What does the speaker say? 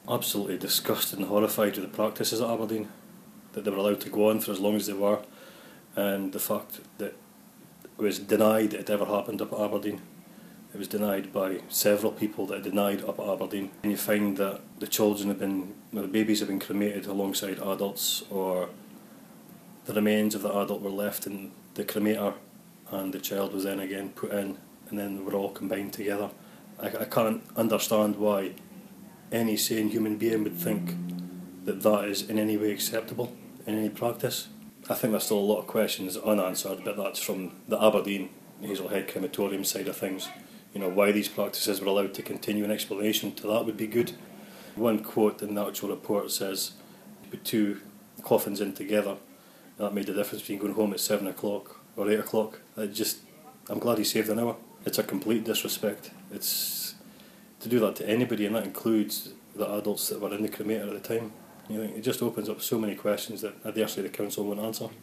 Absolutely disgusted and horrified with the practices at Aberdeen, that they were allowed to go on for as long as they were, and the fact that it was denied it ever happened up at Aberdeen. It was denied by several people that denied up at Aberdeen. And you find that the children have been, well, the babies have been cremated alongside adults, or the remains of the adult were left in the cremator and the child was then again put in, and then they were all combined together. I can't understand why any sane human being would think that that is in any way acceptable in any practice. I think there's still a lot of questions unanswered, but that's from the Aberdeen Hazelhead crematorium side of things. You know, why these practices were allowed to continue, an explanation to that would be good. One quote in the actual report says, put two coffins in together, and that made the difference between going home at 7 o'clock or 8 o'clock. I'm glad he saved an hour. It's a complete disrespect. It's to do that to anybody, and that includes the adults that were in the cremator at the time. You know, it just opens up so many questions that I dare say the council won't answer.